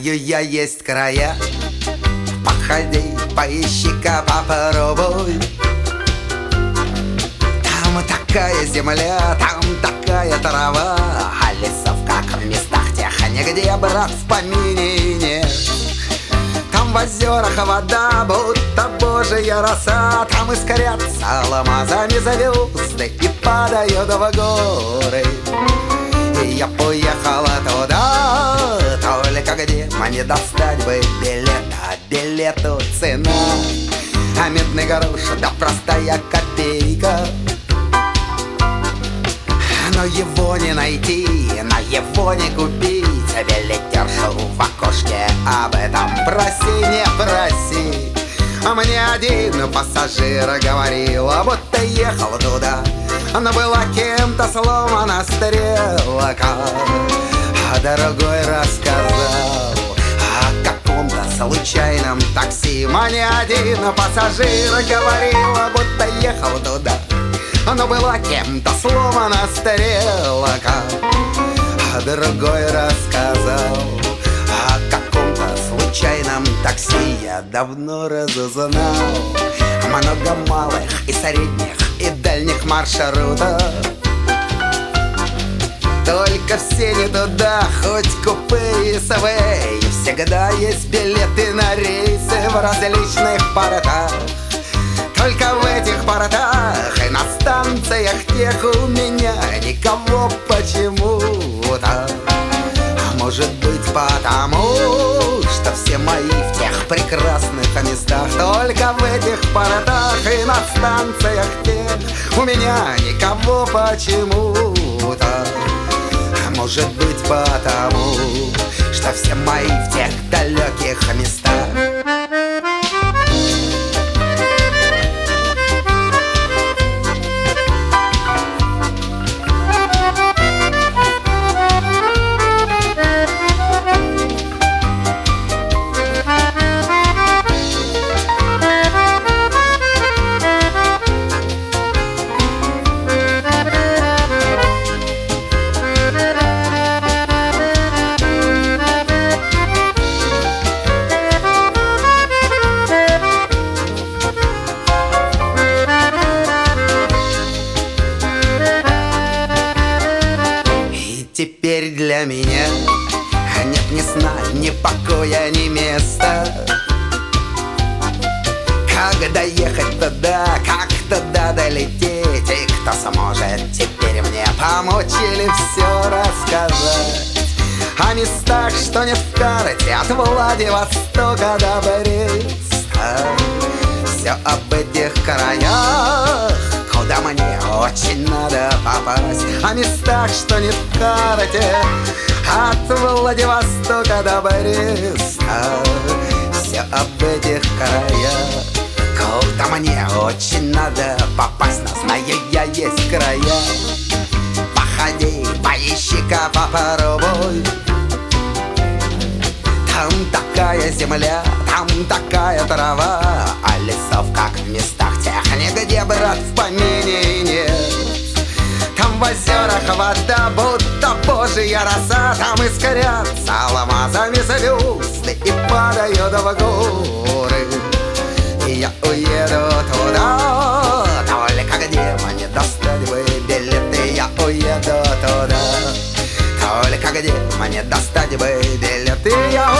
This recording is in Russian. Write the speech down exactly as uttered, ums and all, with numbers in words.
Знаю я, есть края. Походи, поищи-ка, попробуй. Там такая земля, там такая трава, а лесов, как в местах тех, нигде, брат, в помине нет. Там в озерах вода, будто божья роса, там искрятся алмазами звезды и падают в горы. И я поехала туда, только где мне достать бы билет, а билету цена, а медный грош, да простая копейка. Но его не найти, на его не купить. Билетершу в окошке об этом проси, не проси. А мне один пассажир говорил, будто ехал туда, но была кем-то сломана стрелка. А другой рассказал о каком-то случайном такси. Мне один пассажир говорил, будто ехал туда, но была кем-то сломана стрелка. А другой рассказал о каком-то случайном такси. Я давно разузнал много малых и средних и дальних маршрутов, только все не туда, хоть купе и свей. Всегда есть билеты на рейсы в различных портах, только в этих портах и на станциях тех у меня никого почему-то. А может быть потому, что все мои в тех прекрасных местах, только в этих портах и на станциях тех у меня никого почему-то. А может быть потому, что все мои в тех далеких местах. Теперь для меня нет ни сна, ни покоя, ни места. Как доехать туда, как туда долететь, и кто сможет теперь мне помочь или все рассказать о местах, что нет в карте, от Владивостока до Бреста. Все об этих краях, куда мне очень надо попасть, о местах, что нет в карте, от Владивостока до Бреста. Все об этих краях, куда мне очень надо попасть, но знаю я, есть края. Походи, поищи-ка, попробуй. Там такая земля, там такая трава, а лесов, как в местах тех, нигде, брат, в помине нет. Там в озерах вода, будто божья роса, там искрятся алмазами звезды и падают в горы. И я уеду туда, только где мне достать бы билеты. Я уеду туда, только где мне достать бы билеты. Я